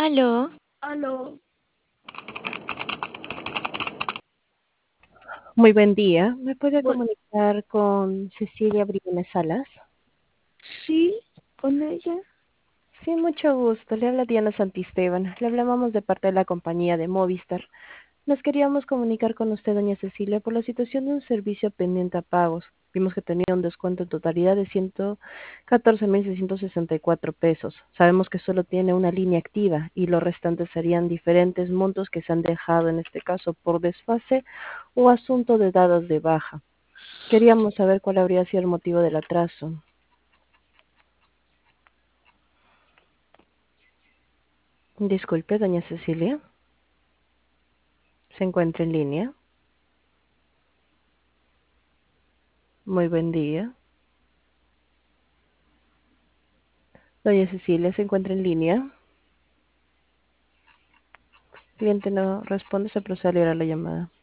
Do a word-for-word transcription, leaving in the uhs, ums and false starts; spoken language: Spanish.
Aló, Aló, Muy buen día. ¿Me puede bu- comunicar con Cecilia Briones Salas? sí, con ella. Sí, mucho gusto. Le habla Diana Santisteban. Le hablábamos de parte de la compañía de Movistar. Nos queríamos comunicar con usted, doña Cecilia, por la situación de un servicio pendiente a pagos. Vimos que tenía un descuento en totalidad de ciento catorce mil seiscientos sesenta y cuatro pesos. Sabemos que solo tiene una línea activa y los restantes serían diferentes montos que se han dejado, en este caso, por desfase o asunto de dados de baja. Queríamos saber cuál habría sido el motivo del atraso. Disculpe, doña Cecilia. ¿Se encuentra en línea? Muy buen día. Doña Cecilia, ¿se encuentra en línea? Cliente no responde, se procede a liberar la llamada.